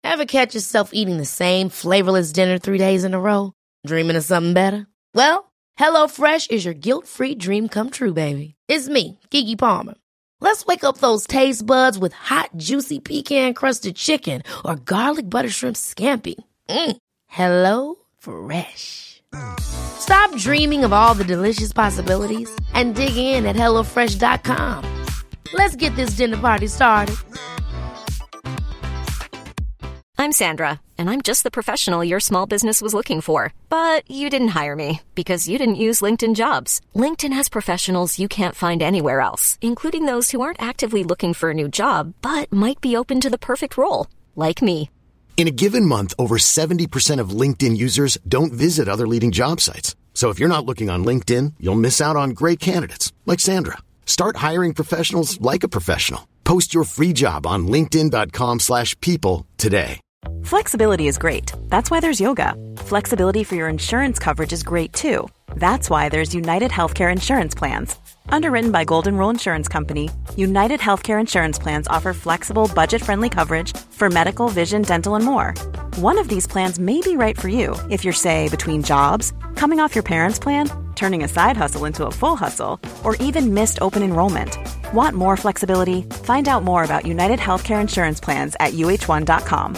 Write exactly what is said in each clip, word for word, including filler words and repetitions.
Ever catch yourself eating the same flavorless dinner three days in a row? Dreaming of something better? Well, HelloFresh is your guilt-free dream come true, baby. It's me, Keke Palmer. Let's wake up those taste buds with hot, juicy pecan-crusted chicken or garlic butter shrimp scampi. Mm. Hello Fresh. Stop dreaming of all the delicious possibilities and dig in at hello fresh dot com. Let's get this dinner party started. I'm Sandra, and I'm just the professional your small business was looking for. But you didn't hire me because you didn't use LinkedIn Jobs. LinkedIn has professionals you can't find anywhere else, including those who aren't actively looking for a new job, but might be open to the perfect role, like me. In a given month, over seventy percent of LinkedIn users don't visit other leading job sites. So if you're not looking on LinkedIn, you'll miss out on great candidates like Sandra. Start hiring professionals like a professional. Post your free job on linkedin dot com slash people today. Flexibility is great. That's why there's yoga. Flexibility for your insurance coverage is great too. That's why there's United Healthcare Insurance Plans. Underwritten by Golden Rule Insurance Company, United Healthcare Insurance Plans offer flexible, budget-friendly coverage for medical, vision, dental, and more. One of these plans may be right for you if you're, say, between jobs, coming off your parents' plan, turning a side hustle into a full hustle, or even missed open enrollment. Want more flexibility? Find out more about United Healthcare Insurance Plans at U H one dot com.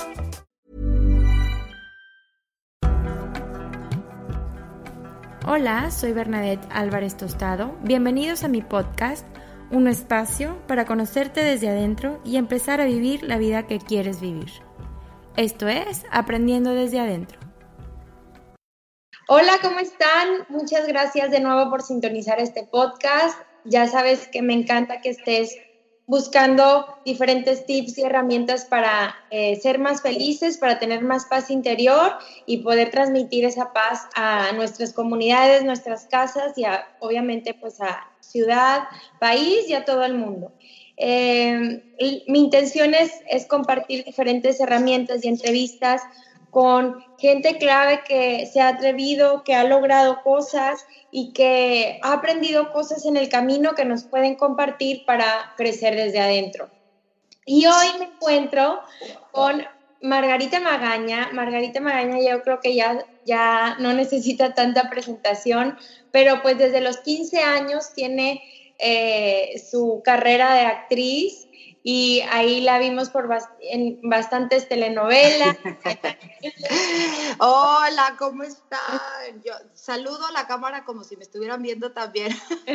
Hola, soy Bernadette Álvarez Tostado. Bienvenidos a mi podcast, un espacio para conocerte desde adentro y empezar a vivir la vida que quieres vivir. Esto es Aprendiendo desde Adentro. Hola, ¿cómo están? Muchas gracias de nuevo por sintonizar este podcast. Ya sabes que me encanta que estés buscando diferentes tips y herramientas para eh, ser más felices, para tener más paz interior y poder transmitir esa paz a nuestras comunidades, nuestras casas y a, obviamente pues a ciudad, país y a todo el mundo. Eh, mi intención es, es compartir diferentes herramientas y entrevistas con gente clave que se ha atrevido, que ha logrado cosas y que ha aprendido cosas en el camino que nos pueden compartir para crecer desde adentro. Y hoy me encuentro con Margarita Magaña. Margarita Magaña yo creo que ya, ya no necesita tanta presentación, pero pues desde los quince años tiene eh, su carrera de actriz y ahí la vimos por bast- en bastantes telenovelas. Hola, ¿cómo están? Yo saludo a la cámara como si me estuvieran viendo también,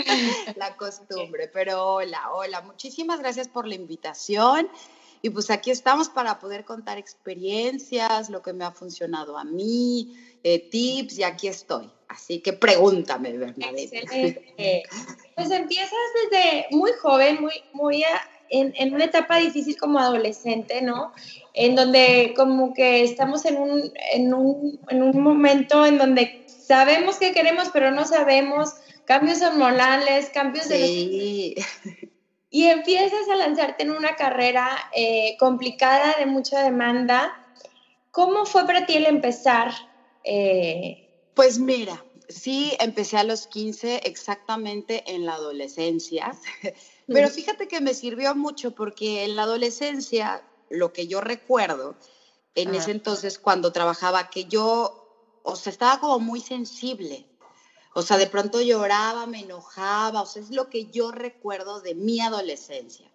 la costumbre, pero hola, hola, muchísimas gracias por la invitación y pues aquí estamos para poder contar experiencias, lo que me ha funcionado a mí, eh, tips y aquí estoy, así que pregúntame, Bernadette. Excelente. Pues empiezas desde muy joven, muy, muy a, en, en una etapa difícil como adolescente, ¿no? En donde como que estamos en un, en un, en un momento en donde sabemos qué queremos, pero no sabemos, cambios hormonales, cambios de... Sí. Los... Y empiezas a lanzarte en una carrera eh, complicada, de mucha demanda. ¿Cómo fue para ti el empezar? Eh... Pues mira, sí, empecé a los quince, exactamente en la adolescencia, pero fíjate que me sirvió mucho porque en la adolescencia, lo que yo recuerdo, en Ajá. ese entonces cuando trabajaba, que yo, o sea, estaba como muy sensible, o sea, de pronto lloraba, me enojaba, o sea, es lo que yo recuerdo de mi adolescencia.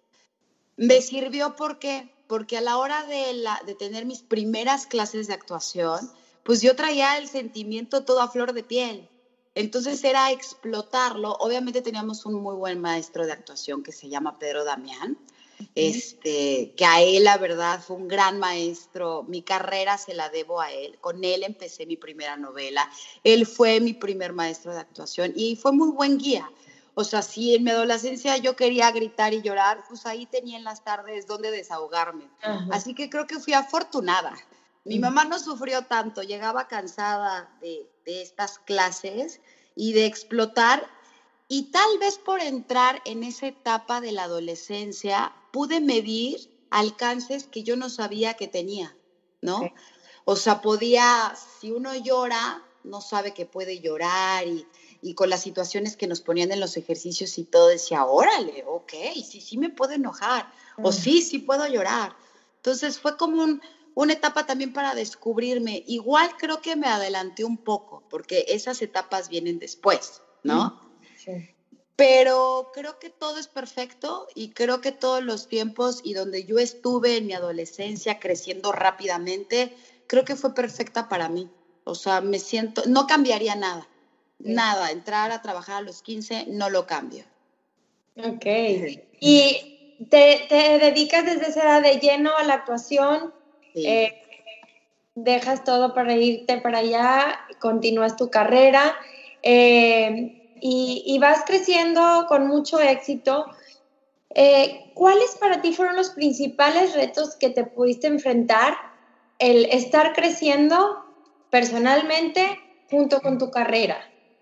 Me sirvió porque, porque a la hora de, la, de tener mis primeras clases de actuación, pues yo traía el sentimiento todo a flor de piel. Entonces era explotarlo. Obviamente teníamos un muy buen maestro de actuación que se llama Pedro Damián, uh-huh. este, que a él la verdad fue un gran maestro. Mi carrera se la debo a él. Con él empecé mi primera novela. Él fue mi primer maestro de actuación y fue muy buen guía. O sea, si en mi adolescencia yo quería gritar y llorar, pues ahí tenía en las tardes donde desahogarme. Uh-huh. Así que creo que fui afortunada. Mi mamá no sufrió tanto, llegaba cansada de, de estas clases y de explotar, y tal vez por entrar en esa etapa de la adolescencia pude medir alcances que yo no sabía que tenía, ¿no? Okay. O sea, podía, si uno llora, no sabe que puede llorar y, y con las situaciones que nos ponían en los ejercicios y todo, decía, órale, ok, sí, sí me puedo enojar, mm. o sí, sí puedo llorar. Entonces fue como un... una etapa también para descubrirme. Igual creo que me adelanté un poco, porque esas etapas vienen después, ¿no? Sí. Pero creo que todo es perfecto y creo que todos los tiempos y donde yo estuve en mi adolescencia creciendo rápidamente, creo que fue perfecta para mí. O sea, me siento, no cambiaría nada, sí. nada. Entrar a trabajar a los quince no lo cambio. Ok. ¿Y te, te dedicas desde esa edad de lleno a la actuación? Sí. Eh, ¿Dejas todo para irte para allá? ¿Continúas tu carrera? Eh, Y, y vas creciendo con mucho éxito. Eh, ¿Cuáles para ti fueron los principales retos que te pudiste enfrentar el estar creciendo personalmente junto con tu carrera?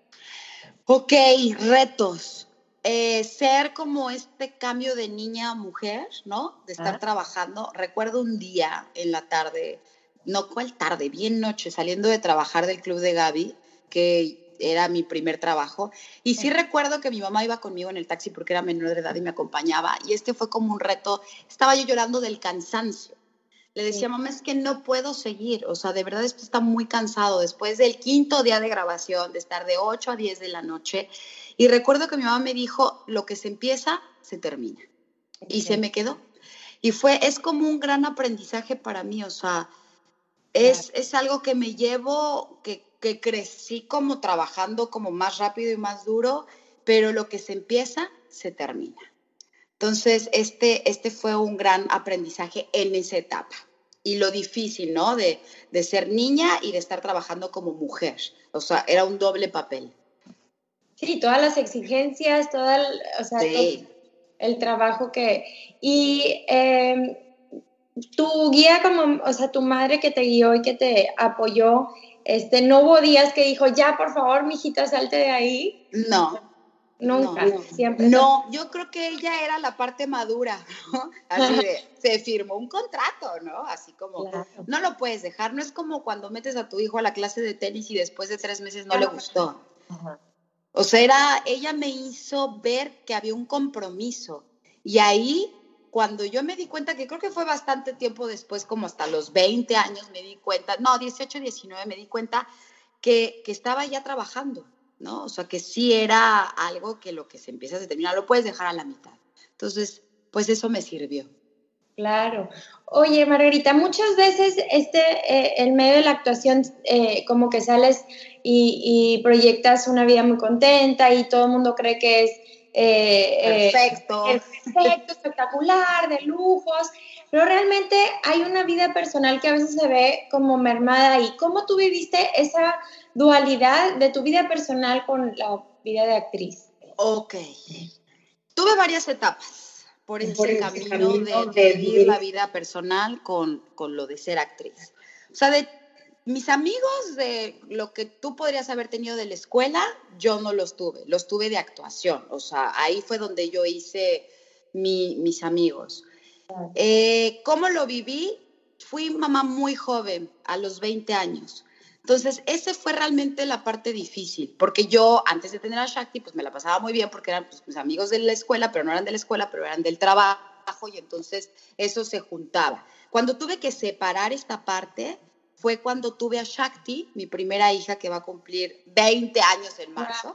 Ok, retos. Eh, ser como este cambio de niña a mujer, ¿no? De estar ah. trabajando. Recuerdo un día en la tarde, no cuál tarde, bien noche, saliendo de trabajar del club de Gaby, que era mi primer trabajo, y sí recuerdo que mi mamá iba conmigo en el taxi porque era menor de edad y me acompañaba, y este fue como un reto. Estaba yo llorando del cansancio. Le decía, mamá, es que no puedo seguir, o sea, de verdad esto está muy cansado, después del quinto día de grabación, de estar de ocho a diez de la noche, y recuerdo que mi mamá me dijo, lo que se empieza, se termina, okay. Y se me quedó, y fue, es como un gran aprendizaje para mí, o sea, es, es algo que me llevo, que que crecí como trabajando como más rápido y más duro, pero lo que se empieza, se termina. Entonces, este, este fue un gran aprendizaje en esa etapa. Y lo difícil, ¿no? De, de ser niña y de estar trabajando como mujer. O sea, era un doble papel. Sí, todas las exigencias, todo el, o sea, sí. todo el trabajo que... Y eh, tu guía como, o sea, tu madre que te guió y que te apoyó, Este, ¿no hubo días que dijo, ya, por favor, mijita, salte de ahí? No. Nunca, no, siempre. No, yo creo que ella era la parte madura, ¿no? Así de, se firmó un contrato, ¿no? Así como, claro. No lo puedes dejar. No es como cuando metes a tu hijo a la clase de tenis y después de tres meses no le gustó. Ajá. O sea, era, ella me hizo ver que había un compromiso. Y ahí, cuando yo me di cuenta, que creo que fue bastante tiempo después, como hasta los veinte años me di cuenta, no, dieciocho, diecinueve, me di cuenta que, que estaba ya trabajando, ¿no? O sea, que sí era algo que lo que se empieza se termina, lo puedes dejar a la mitad. Entonces, pues eso me sirvió. Claro. Oye, Margarita, muchas veces este, eh, el medio de la actuación, eh, como que sales y, y proyectas una vida muy contenta y todo el mundo cree que es Eh, perfecto. Eh, perfecto, espectacular, de lujos, pero realmente hay una vida personal que a veces se ve como mermada ahí. ¿Cómo tú viviste esa dualidad de tu vida personal con la vida de actriz? Ok. Tuve varias etapas por ese, por ese camino, camino de, de vivir la vida personal con, con lo de ser actriz. O sea, de mis amigos, de lo que tú podrías haber tenido de la escuela, yo no los tuve, los tuve de actuación. O sea, ahí fue donde yo hice mi, mis amigos. Eh, ¿Cómo lo viví? Fui mamá muy joven, a los veinte años. Entonces, esa fue realmente la parte difícil, porque yo, antes de tener a Shakti, pues me la pasaba muy bien, porque eran pues, mis amigos de la escuela, pero no eran de la escuela, pero eran del trabajo, y entonces eso se juntaba. Cuando tuve que separar esta parte, fue cuando tuve a Shakti, mi primera hija, que va a cumplir veinte años en marzo,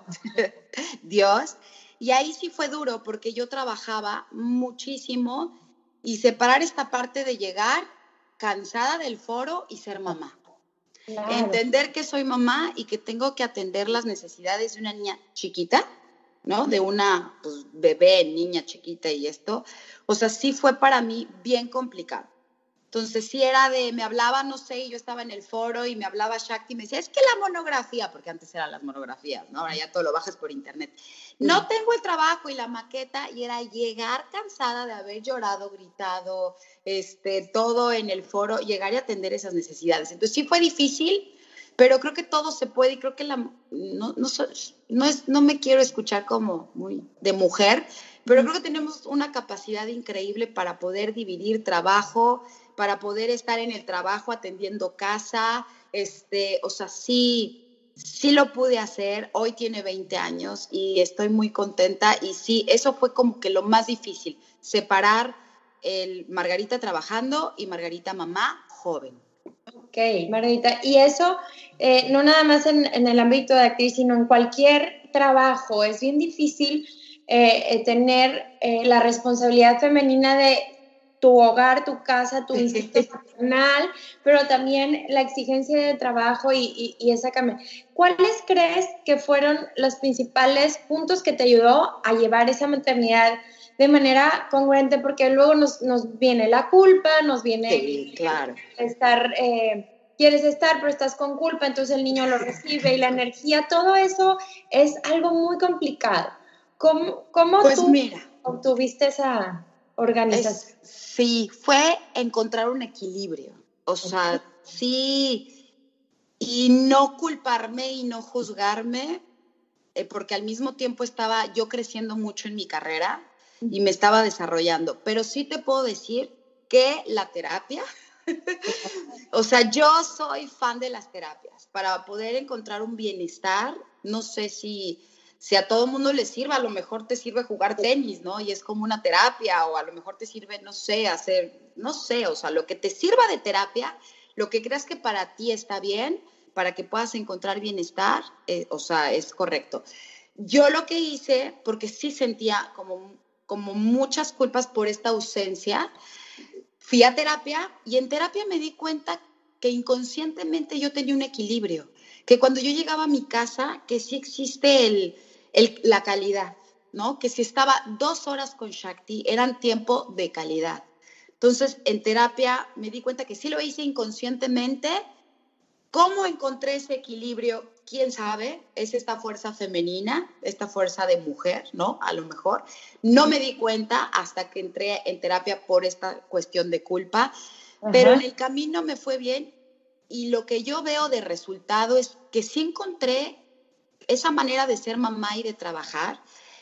Dios, y ahí sí fue duro, porque yo trabajaba muchísimo, y separar esta parte de llegar cansada del foro y ser mamá. Claro. Entender que soy mamá y que tengo que atender las necesidades de una niña chiquita, ¿no? De una pues, bebé, niña chiquita y esto. O sea, sí fue para mí bien complicado. Entonces, sí era de, me hablaba, no sé, y yo estaba en el foro y me hablaba Shakti y me decía, es que la monografía, porque antes eran las monografías, ¿no? Ahora ya todo lo bajas por internet. No sí. Tengo el trabajo y la maqueta, y era llegar cansada de haber llorado, gritado, este, todo en el foro, llegar y atender esas necesidades. Entonces, sí fue difícil, pero creo que todo se puede, y creo que la, no, no, no, es, no me quiero escuchar como muy de mujer, pero creo que tenemos una capacidad increíble para poder dividir trabajo, para poder estar en el trabajo atendiendo casa, este, o sea, sí, sí lo pude hacer. Hoy tiene veinte años y estoy muy contenta, y sí, eso fue como que lo más difícil, separar el Margarita trabajando y Margarita mamá joven. Ok, Margarita, y eso eh, no nada más en, en el ámbito de actriz, sino en cualquier trabajo. Es bien difícil eh, tener eh, la responsabilidad femenina de tu hogar, tu casa, tu institucional, pero también la exigencia de trabajo y, y, y esa cambio. ¿Cuáles crees que fueron los principales puntos que te ayudó a llevar esa maternidad de manera congruente? Porque luego nos, nos viene la culpa, nos viene sí, claro. estar, eh, quieres estar, pero estás con culpa, entonces el niño lo recibe y la energía, todo eso es algo muy complicado. ¿Cómo, cómo pues tú mira, obtuviste esa organización? Es, sí, fue encontrar un equilibrio, o sea, sí, y no culparme y no juzgarme, eh, porque al mismo tiempo estaba yo creciendo mucho en mi carrera y me estaba desarrollando, pero sí te puedo decir que la terapia, o sea, yo soy fan de las terapias, para poder encontrar un bienestar, no sé si... Si a todo mundo le sirve, a lo mejor te sirve jugar tenis, ¿no? Y es como una terapia, o a lo mejor te sirve, no sé, hacer, no sé, o sea, lo que te sirva de terapia, lo que creas que para ti está bien, para que puedas encontrar bienestar, eh, o sea, es correcto. Yo lo que hice, porque sí sentía como, como muchas culpas por esta ausencia, fui a terapia y en terapia me di cuenta que inconscientemente yo tenía un equilibrio, que cuando yo llegaba a mi casa, que sí existe el, el, la calidad, ¿no? Que si estaba dos horas con Shakti, eran tiempo de calidad. Entonces, en terapia me di cuenta que sí lo hice inconscientemente. ¿Cómo encontré ese equilibrio? ¿Quién sabe? Es esta fuerza femenina, esta fuerza de mujer, ¿no? A lo mejor. No me di cuenta hasta que entré en terapia por esta cuestión de culpa, Ajá. pero en el camino me fue bien. Y lo que yo veo de resultado es que sí encontré esa manera de ser mamá y de trabajar,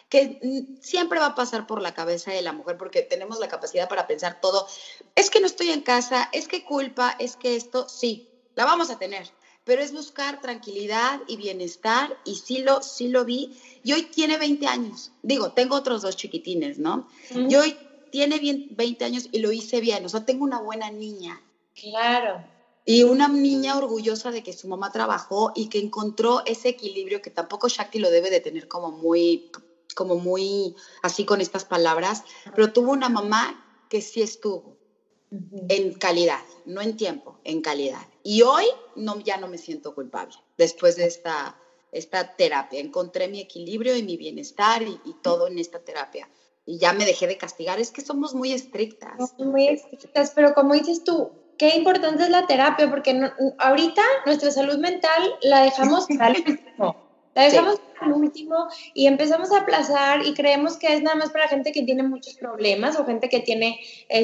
que siempre va a pasar por la cabeza de la mujer, porque tenemos la capacidad para pensar todo. Es que no estoy en casa, es que culpa, es que esto, sí, la vamos a tener. Pero es buscar tranquilidad y bienestar, y sí lo, sí lo vi. Y hoy tiene veinte años. Digo, tengo otros dos chiquitines, ¿no? Uh-huh. Y hoy tiene veinte años y lo hice bien. O sea, tengo una buena niña. Claro. Y una niña orgullosa de que su mamá trabajó y que encontró ese equilibrio que tampoco Shakti lo debe de tener como muy, como muy así con estas palabras, pero tuvo una mamá que sí estuvo uh-huh. en calidad, no en tiempo, en calidad. Y hoy no, ya no me siento culpable después de esta, esta terapia. Encontré mi equilibrio y mi bienestar y, y todo en esta terapia. Y ya me dejé de castigar. Es que somos muy estrictas. Somos muy estrictas, pero como dices tú, qué importante es la terapia, porque no, ahorita nuestra salud mental la dejamos al último, la dejamos sí. al último y empezamos a aplazar y creemos que es nada más para gente que tiene muchos problemas o gente que tiene,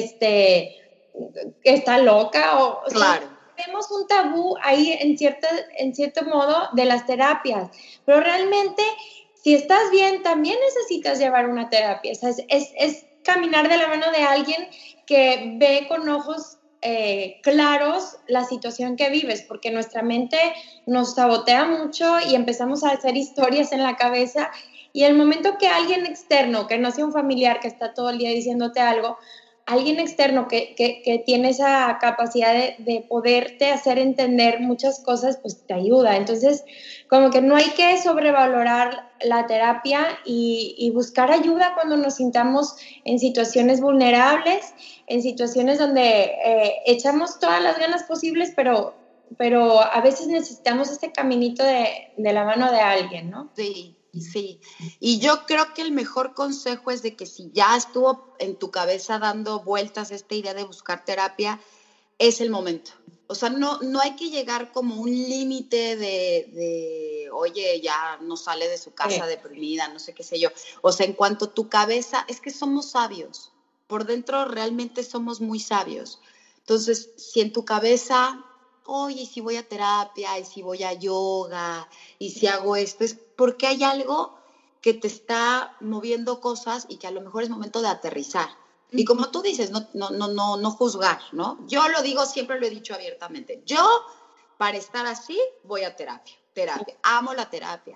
este, que está loca o... Claro. O sea, tenemos un tabú ahí en, cierta, en cierto modo de las terapias, pero realmente si estás bien también necesitas llevar una terapia, o sea, es, es, es caminar de la mano de alguien que ve con ojos Eh, claros la situación que vives, porque nuestra mente nos sabotea mucho y empezamos a hacer historias en la cabeza, y el momento que alguien externo, que no sea un familiar que está todo el día diciéndote algo, alguien externo que, que, que tiene esa capacidad de, de poderte hacer entender muchas cosas, pues te ayuda. Entonces, como que no hay que sobrevalorar la terapia y, y buscar ayuda cuando nos sintamos en situaciones vulnerables, en situaciones donde eh, echamos todas las ganas posibles, pero, pero a veces necesitamos este caminito de, de la mano de alguien, ¿no? Sí. Sí, y yo creo que el mejor consejo es de que si ya estuvo en tu cabeza dando vueltas esta idea de buscar terapia, es el momento. O sea, no, no hay que llegar como un límite de, de, oye, ya no sale de su casa sí. deprimida, no sé qué sé yo. O sea, en cuanto tu cabeza, es que somos sabios, por dentro realmente somos muy sabios. Entonces, si en tu cabeza... oye, y si voy a terapia, y si voy a yoga, y si hago esto, es porque hay algo que te está moviendo cosas y que a lo mejor es momento de aterrizar. Y como tú dices, no, no, no, no, no juzgar, ¿no? Yo lo digo, siempre lo he dicho abiertamente. Yo, para estar así, voy a terapia. Terapia. Amo la terapia.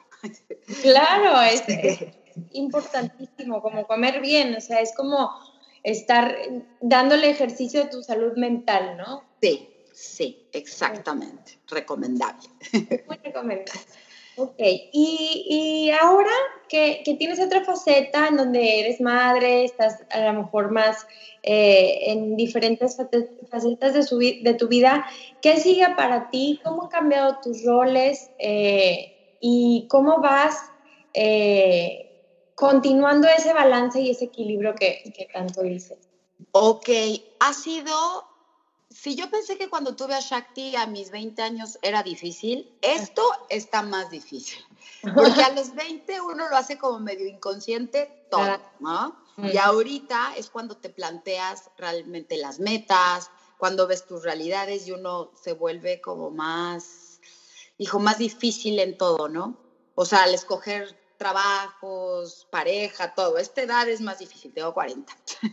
Claro, es, es importantísimo, como comer bien, o sea, es como estar dándole ejercicio a tu salud mental, ¿no? Sí. sí, exactamente. Recomendable. Muy recomendable. Ok, y, y ahora que, que tienes otra faceta en donde eres madre, estás a lo mejor más eh, en diferentes facetas de, su, de tu vida, ¿qué sigue para ti? ¿Cómo han cambiado tus roles? Eh, ¿Y cómo vas eh, continuando ese balance y ese equilibrio que, que tanto dices? Ok, ha sido... Si yo pensé que cuando tuve a Shakti a mis veinte años era difícil, esto está más difícil. Porque a los veinte uno lo hace como medio inconsciente todo, ¿no? Y ahorita es cuando te planteas realmente las metas, cuando ves tus realidades y uno se vuelve como más, hijo, más difícil en todo, ¿no? O sea, al escoger trabajos, pareja, todo. Esta edad es más difícil, tengo cuarenta.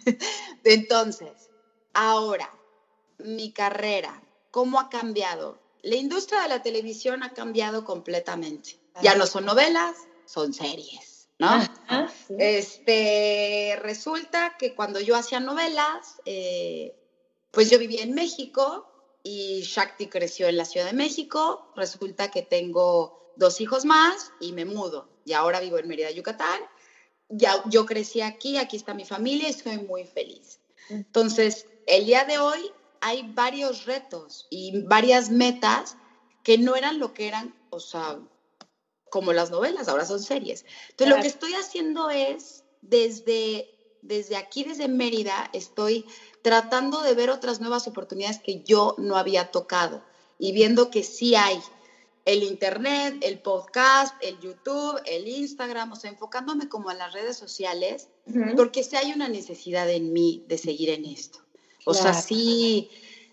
Entonces, ahora... mi carrera, ¿cómo ha cambiado? La industria de la televisión ha cambiado completamente. Ya no son novelas, son series, ¿no? Ajá, sí. Este, resulta que cuando yo hacía novelas, eh, pues yo vivía en México y Shakti creció en la Ciudad de México. Resulta que tengo dos hijos más y me mudo. Y ahora vivo en Mérida, Yucatán. Ya, yo crecí aquí, aquí está mi familia y estoy muy feliz. Entonces, el día de hoy hay varios retos y varias metas que no eran lo que eran, o sea, como las novelas, ahora son series. Entonces, claro, lo que estoy haciendo es, desde, desde aquí, desde Mérida, estoy tratando de ver otras nuevas oportunidades que yo no había tocado y viendo que sí hay el internet, el podcast, el YouTube, el Instagram, o sea, enfocándome como en las redes sociales, uh-huh. porque sí hay una necesidad en mí de seguir en esto. O claro. sea, sí,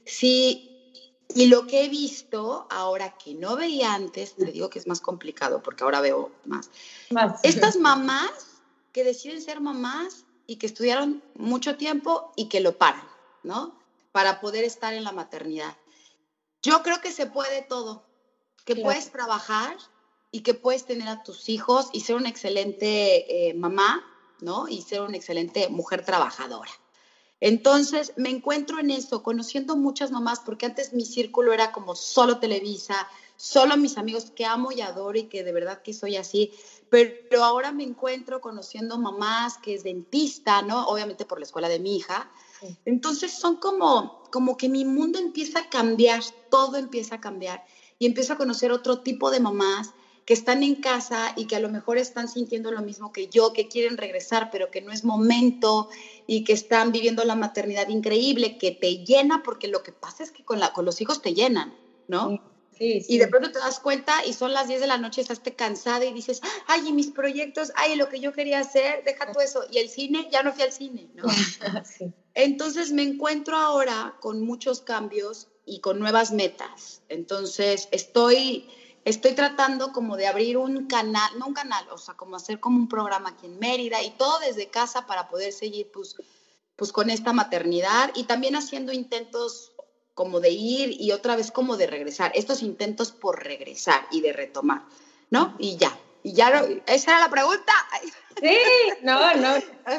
sí, y lo que he visto ahora que no veía antes, te digo que es más complicado porque ahora veo más. más. Estas mamás que deciden ser mamás y que estudiaron mucho tiempo y que lo paran, ¿no? Para poder estar en la maternidad. Yo creo que se puede todo, que claro. puedes trabajar y que puedes tener a tus hijos y ser una excelente eh, mamá, ¿no? Y ser una excelente mujer trabajadora. Entonces, me encuentro en eso, conociendo muchas mamás, porque antes mi círculo era como solo Televisa, solo mis amigos que amo y adoro y que de verdad que soy así, pero ahora me encuentro conociendo mamás que es dentista, ¿no? Obviamente por la escuela de mi hija. Entonces, son como, como que mi mundo empieza a cambiar, todo empieza a cambiar y empiezo a conocer otro tipo de mamás que están en casa y que a lo mejor están sintiendo lo mismo que yo, que quieren regresar, pero que no es momento y que están viviendo la maternidad increíble, que te llena, porque lo que pasa es que con, la, con los hijos te llenan, ¿no? Sí, sí. Y de pronto te das cuenta y son las diez de la noche, estás cansada y dices, ay, y mis proyectos, ay, lo que yo quería hacer, deja todo eso. Y el cine, ya no fui al cine, ¿no? Sí. Entonces me encuentro ahora con muchos cambios y con nuevas metas. Entonces estoy... Estoy tratando como de abrir un canal, no un canal, o sea, como hacer como un programa aquí en Mérida y todo desde casa para poder seguir pues, pues con esta maternidad y también haciendo intentos como de ir y otra vez como de regresar, estos intentos por regresar y de retomar, ¿no? Y ya, y ya, no, ¿esa era la pregunta? Sí, no, no,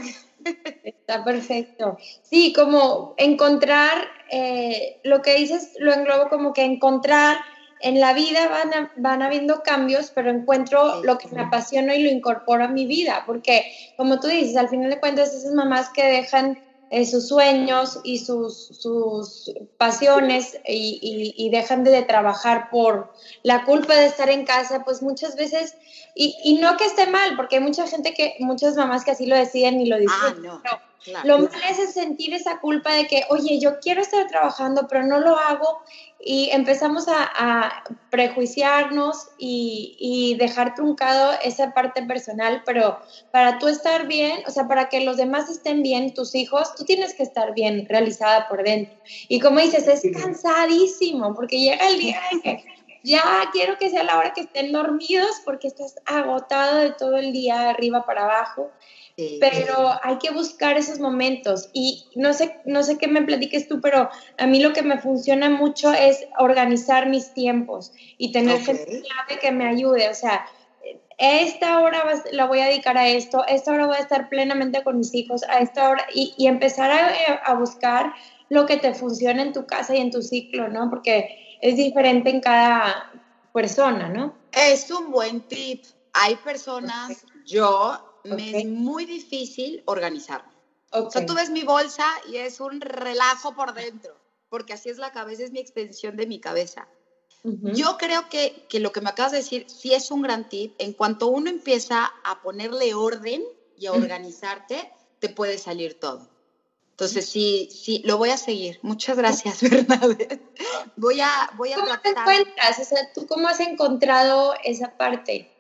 está perfecto. Sí, como encontrar, eh, lo que dices lo englobo como que encontrar. En la vida van, a, van habiendo cambios, pero encuentro lo que me apasiona y lo incorporo a mi vida, porque como tú dices, al final de cuentas esas mamás que dejan eh, sus sueños y sus, sus pasiones y, y, y dejan de, de trabajar por la culpa de estar en casa, pues muchas veces, y, y no que esté mal, porque hay mucha gente que, muchas mamás que así lo deciden y lo disfrutan, ah, no. no. Claro. Lo malo es sentir esa culpa de que, oye, yo quiero estar trabajando, pero no lo hago, y empezamos a, a prejuiciarnos y, y dejar truncado esa parte personal, pero para tú estar bien, o sea, para que los demás estén bien, tus hijos, tú tienes que estar bien realizada por dentro. Y como dices, es cansadísimo, porque llega el día en que ya quiero que sea la hora que estén dormidos, porque estás agotado de todo el día, arriba para abajo. Pero hay que buscar esos momentos y no sé, no sé qué me platiques tú, pero a mí lo que me funciona mucho es organizar mis tiempos y tener okay. gente clave que me ayude, o sea, esta hora la voy a dedicar a esto, esta hora voy a estar plenamente con mis hijos, a esta hora, y, y empezar a, a buscar lo que te funciona en tu casa y en tu ciclo, ¿no? Porque es diferente en cada persona, ¿no? Es un buen tip. Hay personas, okay. yo, me okay. es muy difícil organizarme. Okay. O sea, tú ves mi bolsa y es un relajo por dentro, porque así es la cabeza, es mi extensión de mi cabeza. Uh-huh. Yo creo que, que lo que me acabas de decir sí es un gran tip. En cuanto uno empieza a ponerle orden y a organizarte, uh-huh. te puede salir todo. Entonces, sí, sí, lo voy a seguir. Muchas gracias, Bernadette. Voy a, voy a ¿Cómo tratar... te encuentras? O sea, ¿tú cómo has encontrado esa parte?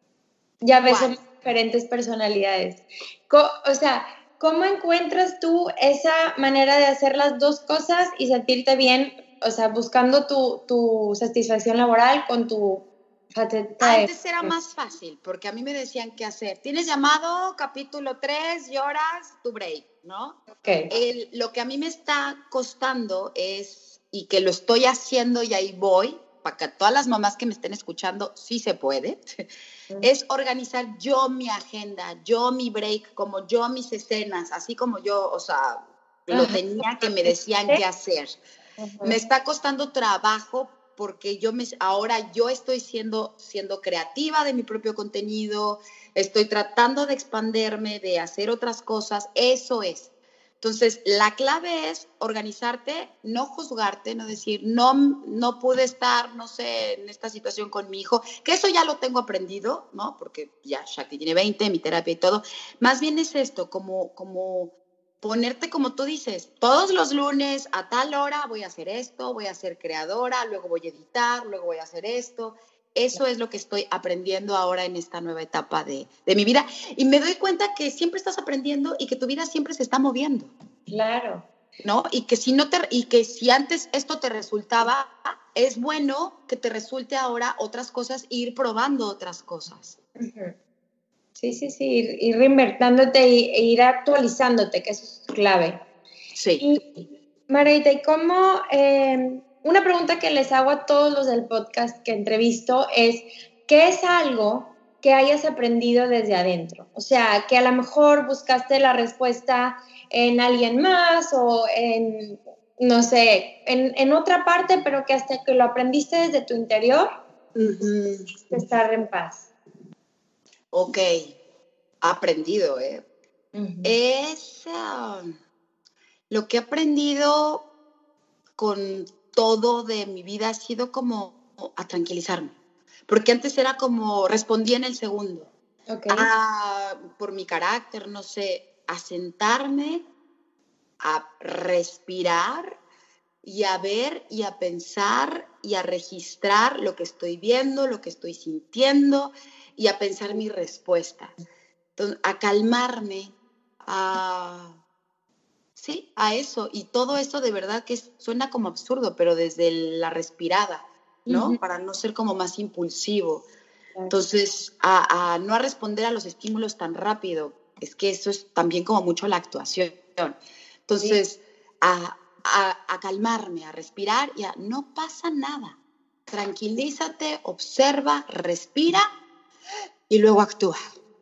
Ya ves, son diferentes personalidades. O sea, ¿cómo encuentras tú esa manera de hacer las dos cosas y sentirte bien? O sea, buscando tu, tu satisfacción laboral con tu faceta. Antes era más fácil, porque a mí me decían qué hacer. Tienes llamado, capítulo tres, lloras, tu break, ¿no? Okay. El, lo que a mí me está costando es, y que lo estoy haciendo y ahí voy, para que todas las mamás que me estén escuchando, sí se puede, uh-huh. es organizar yo mi agenda, yo mi break, como yo mis escenas, así como yo, o sea, uh-huh. lo tenía que me decían qué hacer. Uh-huh. Me está costando trabajo porque yo me, ahora yo estoy siendo, siendo creativa de mi propio contenido, estoy tratando de expanderme, de hacer otras cosas, eso es. Entonces, la clave es organizarte, no juzgarte, no decir, no, no pude estar, no sé, en esta situación con mi hijo, que eso ya lo tengo aprendido, ¿no? Porque ya Shakti tiene veinte, mi terapia y todo. Más bien es esto, como, como ponerte, como tú dices, todos los lunes a tal hora voy a hacer esto, voy a ser creadora, luego voy a editar, luego voy a hacer esto. Eso es lo que estoy aprendiendo ahora en esta nueva etapa de, de mi vida. Y me doy cuenta que siempre estás aprendiendo y que tu vida siempre se está moviendo. Claro. ¿No? Y que si, no te, y que si antes esto te resultaba, es bueno que te resulte ahora otras cosas e ir probando otras cosas. Uh-huh. Sí, sí, sí, ir, ir reinvertándote y, e ir actualizándote, que eso es clave. Sí. Y, Margarita, ¿y cómo...? Eh, una pregunta que les hago a todos los del podcast que entrevisto es, ¿qué es algo que hayas aprendido desde adentro? O sea, que a lo mejor buscaste la respuesta en alguien más o en, no sé, en, en otra parte, pero que hasta que lo aprendiste desde tu interior, uh-huh. estar en paz. Ok, aprendido, ¿eh? Uh-huh. Es uh, lo que he aprendido con todo de mi vida ha sido como a tranquilizarme, porque antes era como respondía en el segundo, okay. a, por mi carácter, no sé, a sentarme, a respirar y a ver y a pensar y a registrar lo que estoy viendo, lo que estoy sintiendo y a pensar mi respuesta. Entonces, a calmarme, a... Sí, a eso. Y todo eso de verdad que es, suena como absurdo, pero desde la respirada, ¿no? Uh-huh. Para no ser como más impulsivo. Claro. Entonces, a, a no a responder a los estímulos tan rápido. Es que eso es también como mucho la actuación. Entonces, sí. a, a, a calmarme, a respirar y a no pasa nada. Tranquilízate, observa, respira y luego actúa.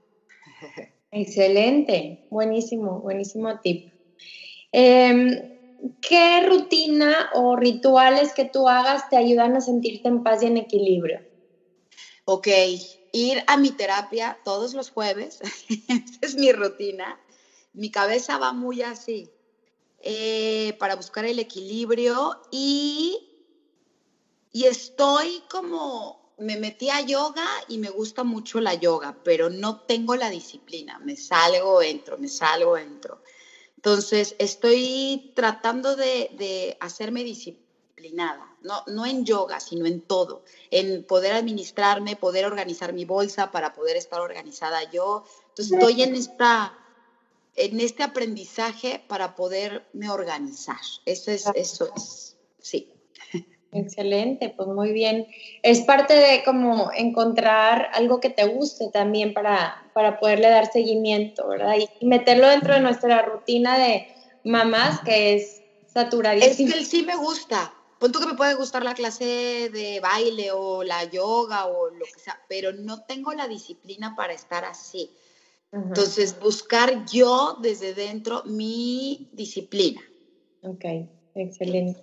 Excelente. Buenísimo, buenísimo tip. Eh, ¿Qué rutina o rituales que tú hagas te ayudan a sentirte en paz y en equilibrio? Ok, ir a mi terapia todos los jueves, esa es mi rutina. Mi cabeza va muy así, eh, para buscar el equilibrio y, y estoy como, me metí a yoga y me gusta mucho la yoga, pero no tengo la disciplina, me salgo, entro, me salgo, entro. Entonces, estoy tratando de, de hacerme disciplinada, no, no en yoga, sino en todo, en poder administrarme, poder organizar mi bolsa para poder estar organizada yo. Entonces, estoy en, esta, en este aprendizaje para poderme organizar. Eso es, eso es, sí. Excelente, pues muy bien. Es parte de como encontrar algo que te guste también para, para poderle dar seguimiento, ¿verdad? Y meterlo dentro de nuestra rutina de mamás, que es saturadísima. Es que sí me gusta. Pon tú que me puede gustar la clase de baile o la yoga o lo que sea, pero no tengo la disciplina para estar así. Uh-huh. Entonces, buscar yo desde dentro mi disciplina. Ok. Excelente.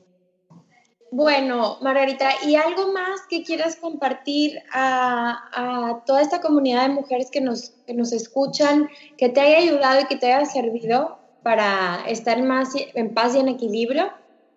Bueno, Margarita, ¿y algo más que quieras compartir a, a toda esta comunidad de mujeres que nos, que nos escuchan, que te haya ayudado y que te haya servido para estar más en paz y en equilibrio?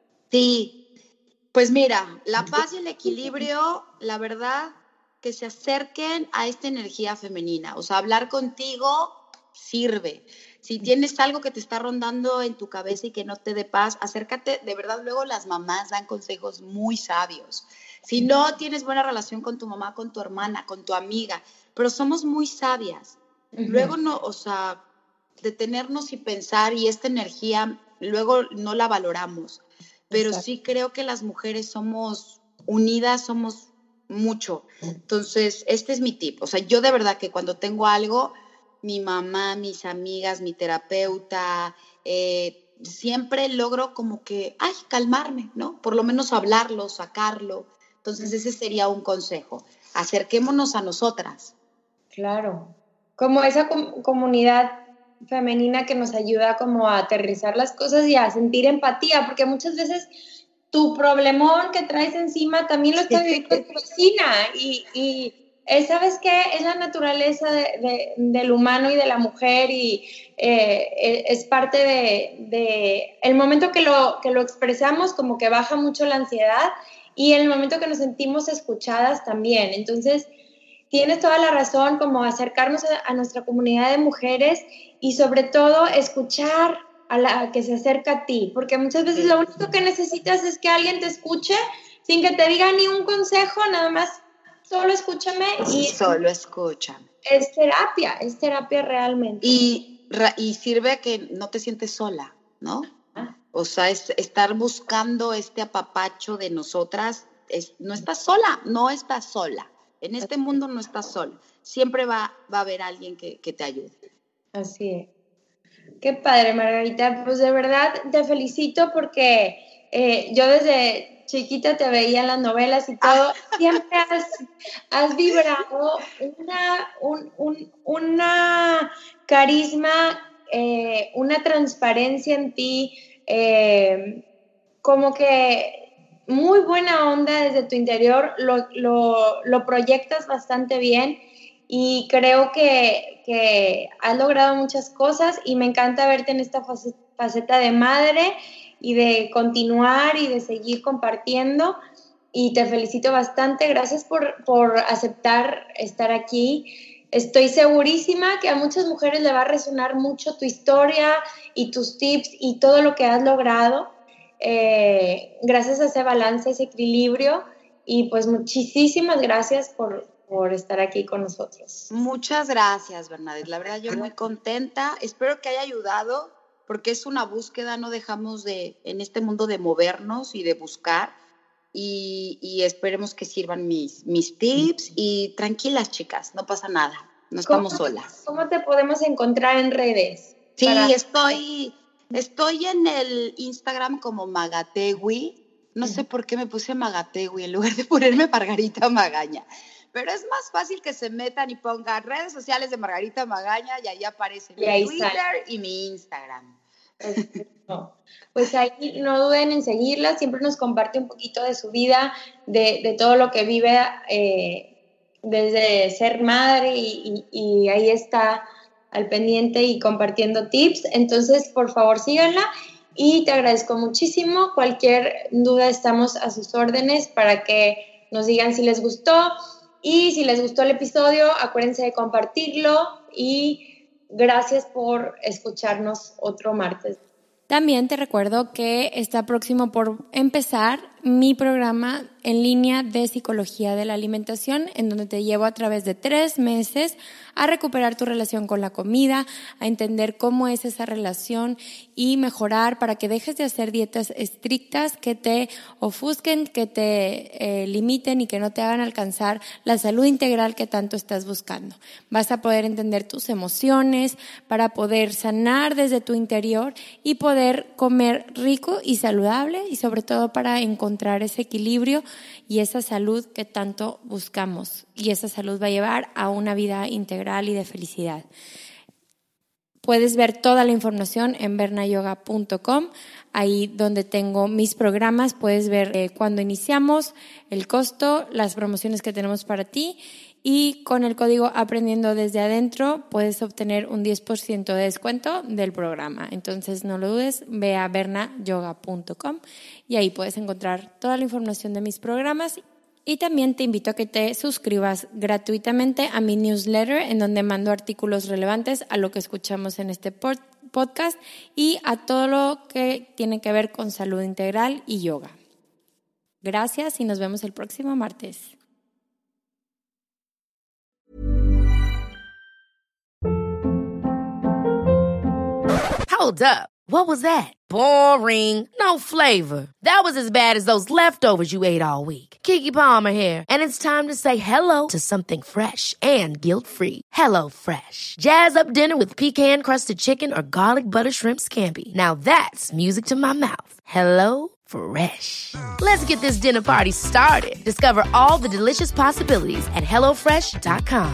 Sí, pues mira, la paz y el equilibrio, la verdad, que se acerquen a esta energía femenina. O sea, hablar contigo sirve. Si tienes algo que te está rondando en tu cabeza y que no te dé paz, acércate. De verdad, luego las mamás dan consejos muy sabios. Si no tienes buena relación con tu mamá, con tu hermana, con tu amiga, pero somos muy sabias. Uh-huh. Luego, no, o sea, detenernos y pensar, y esta energía luego no la valoramos. Pero Exacto. Sí creo que las mujeres somos unidas, somos mucho. Entonces, este es mi tip. O sea, yo de verdad que cuando tengo algo, mi mamá, mis amigas, mi terapeuta, eh, siempre logro como que, ay, calmarme, ¿no? Por lo menos hablarlo, sacarlo. Entonces, ese sería un consejo. Acerquémonos a nosotras. Claro. Como esa com- comunidad femenina que nos ayuda como a aterrizar las cosas y a sentir empatía, porque muchas veces tu problemón que traes encima también lo está viviendo tu vecina y, y ¿sabes qué? Es la naturaleza de, de, del humano y de la mujer y eh, es parte de, de el momento que lo, que lo expresamos como que baja mucho la ansiedad y en el momento que nos sentimos escuchadas también. Entonces, tienes toda la razón, como acercarnos a, a nuestra comunidad de mujeres y sobre todo escuchar a la que se acerca a ti, porque muchas veces lo único que necesitas es que alguien te escuche sin que te diga ni un consejo, nada más solo escúchame y solo escúchame. Es terapia, es terapia realmente. Y, y sirve que no te sientes sola, ¿no? Ah. O sea, es estar buscando este apapacho de nosotras, es, no estás sola, no estás sola. En este mundo no estás sola. Siempre va, va a haber alguien que, que te ayude. Así es. Qué padre, Margarita. Pues de verdad te felicito porque eh, yo desde chiquita te veía en las novelas y todo. Siempre has, has vibrado una, un, un, una carisma, eh, una transparencia en ti, eh, como que muy buena onda desde tu interior, lo, lo, lo proyectas bastante bien y creo que, que has logrado muchas cosas y me encanta verte en esta faceta de madre y de continuar y de seguir compartiendo y te felicito bastante, gracias por, por aceptar estar aquí. Estoy segurísima que a muchas mujeres le va a resonar mucho tu historia y tus tips y todo lo que has logrado. Eh, gracias a ese balance, ese equilibrio y pues muchísimas gracias por, por estar aquí con nosotros. Muchas gracias, Bernadette, la verdad yo muy contenta, espero que haya ayudado porque es una búsqueda, no dejamos de, en este mundo de movernos y de buscar y, y esperemos que sirvan mis, mis tips y tranquilas chicas, no pasa nada, no estamos ¿Cómo, solas. ¿Cómo te podemos encontrar en redes? Sí, para... estoy... Estoy en el Instagram como Magategui. No sé por qué me puse Magategui en lugar de ponerme Margarita Magaña. Pero es más fácil que se metan y pongan redes sociales de Margarita Magaña y ahí aparece mi ahí Twitter sale. Y mi Instagram. Perfecto. Pues ahí no duden en seguirla. Siempre nos comparte un poquito de su vida, de, de todo lo que vive eh, desde ser madre y, y, y ahí está al pendiente y compartiendo tips, entonces por favor síganla y te agradezco muchísimo. Cualquier duda estamos a sus órdenes para que nos digan si les gustó y si les gustó el episodio, acuérdense de compartirlo y gracias por escucharnos otro martes. También te recuerdo que está próximo por empezar mi programa en línea de psicología de la alimentación, en donde te llevo a través de tres meses a recuperar tu relación con la comida, a entender cómo es esa relación y mejorar para que dejes de hacer dietas estrictas que te ofusquen, que te eh, limiten y que no te hagan alcanzar la salud integral que tanto estás buscando. Vas a poder entender tus emociones para poder sanar desde tu interior y poder comer rico y saludable y sobre todo para encontrar ese equilibrio y esa salud que tanto buscamos. Y esa salud va a llevar a una vida integral y de felicidad. Puedes ver toda la información en berna yoga punto com, ahí donde tengo mis programas. Puedes ver eh, cuándo iniciamos, el costo, las promociones que tenemos para ti, y con el código Aprendiendo Desde Adentro puedes obtener un diez por ciento de descuento del programa. Entonces no lo dudes, ve a berna yoga punto com y ahí puedes encontrar toda la información de mis programas. Y también te invito a que te suscribas gratuitamente a mi newsletter, en donde mando artículos relevantes a lo que escuchamos en este podcast y a todo lo que tiene que ver con salud integral y yoga. Gracias y nos vemos el próximo martes. Hold up. What was that? Boring. No flavor. That was as bad as those leftovers you ate all week. Keke Palmer here, and it's time to say hello to something fresh and guilt-free. Hello Fresh. Jazz up dinner with pecan-crusted chicken or garlic butter shrimp scampi. Now that's music to my mouth. Hello Fresh. Let's get this dinner party started. Discover all the delicious possibilities at hello fresh dot com.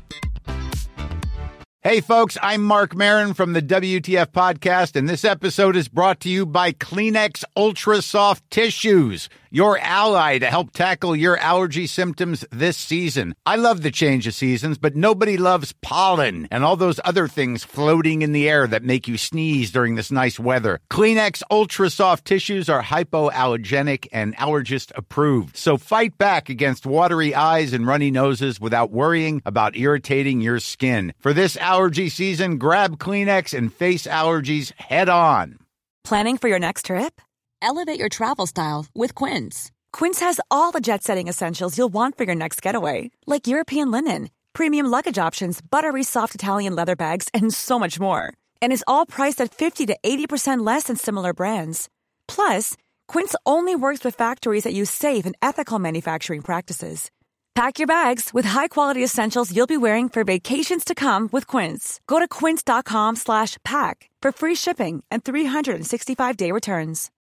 Hey, folks, I'm Mark Maron from the W T F Podcast, and this episode is brought to you by Kleenex Ultra Soft Tissues, your ally to help tackle your allergy symptoms this season. I love the change of seasons, but nobody loves pollen and all those other things floating in the air that make you sneeze during this nice weather. Kleenex Ultra Soft Tissues are hypoallergenic and allergist approved, so fight back against watery eyes and runny noses without worrying about irritating your skin. For this allergy season, grab Kleenex and face allergies head on. Planning for your next trip? Elevate your travel style with Quince. Quince has all the jet-setting essentials you'll want for your next getaway, like European linen, premium luggage options, buttery soft Italian leather bags, and so much more. And is all priced at fifty to eighty percent less than similar brands. Plus, Quince only works with factories that use safe and ethical manufacturing practices. Pack your bags with high-quality essentials you'll be wearing for vacations to come with Quince. Go to quince dot com slash pack for free shipping and three sixty-five day returns.